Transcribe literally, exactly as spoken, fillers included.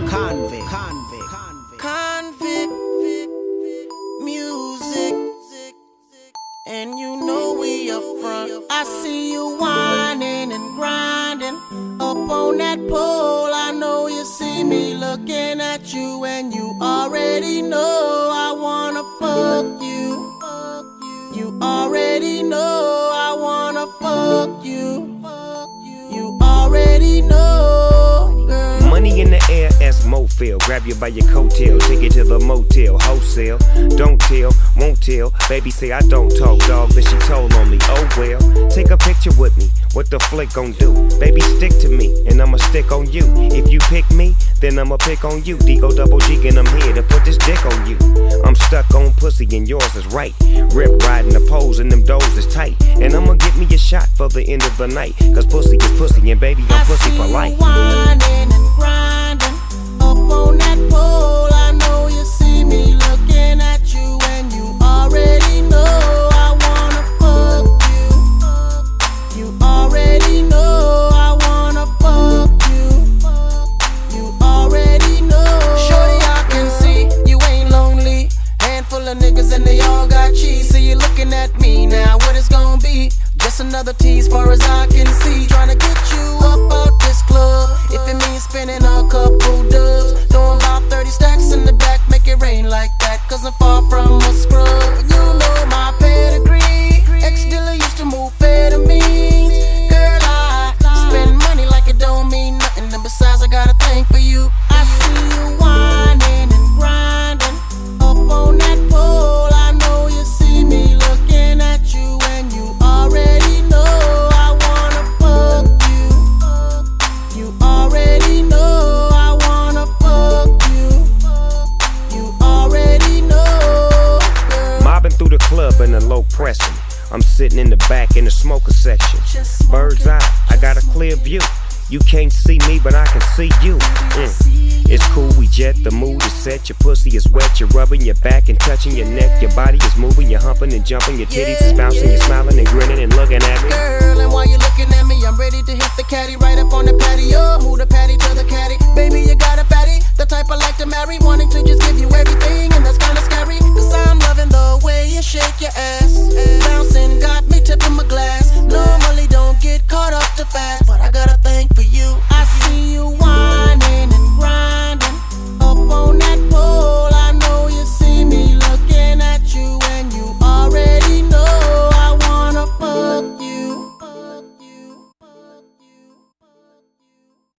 Convict, convict, convict, Convict music, and you know we up front. I see you whining and grinding up on that pole. I know you see me looking at you, and you already know I wanna fuck you. You already know I wanna fuck you. You already know, girl. Money in the air as Mofil. Grab you by your coattail, take it to the motel, wholesale. Don't tell, won't tell. Baby say I don't talk, dog, then she told on me. Oh well, take a picture with me. What the flick gon' do? Baby, stick to me, and I'ma stick on you. If you pick me, then I'ma pick on you. D-O double G, and I'm here to put this dick on you. I'm stuck on pussy, and yours is right. Rip riding the poles, and them doors is tight. And I'ma get me a shot for the end of the night. Cause pussy is pussy, and baby, I'm pussy for life. I see you whining and grinding up on that pole. I know you see me looking at you, and you already know I wanna fuck you. You already know I wanna fuck you. You already know. Shorty, I can see you ain't lonely. Handful of niggas and they all got cheese. So you looking at me now, what it's gonna be? Just another tease far as I can see. Tryna get you up out this club. If it means spending a couple dubs, throwing about thirty stacks in the back, make it rain like that. Cause I'm far from a scrub. You know my pedigree. Ex-dealer used to move amphetamines. Girl, I spend money like it don't mean nothing. And besides, I got a thing for you. I see you whining and grinding up on that pole. I know you see me looking at you, and you already know I wanna fuck you. You already know I wanna fuck you. You already know, girl. Mobbing through the club in a low pressing. I'm sitting in the back in the smoker section. Bird's eye, I got a clear view. You can't see me, but I can see you. Mm. It's cool, we jet, the mood is set. Your pussy is wet, you're rubbing your back and touching your neck. Your body is moving, you're humping and jumping. Your titties is bouncing, you're smiling and grinning and looking at me. Girl, and while you're looking at me, I'm ready to hit the caddy right up on the patio.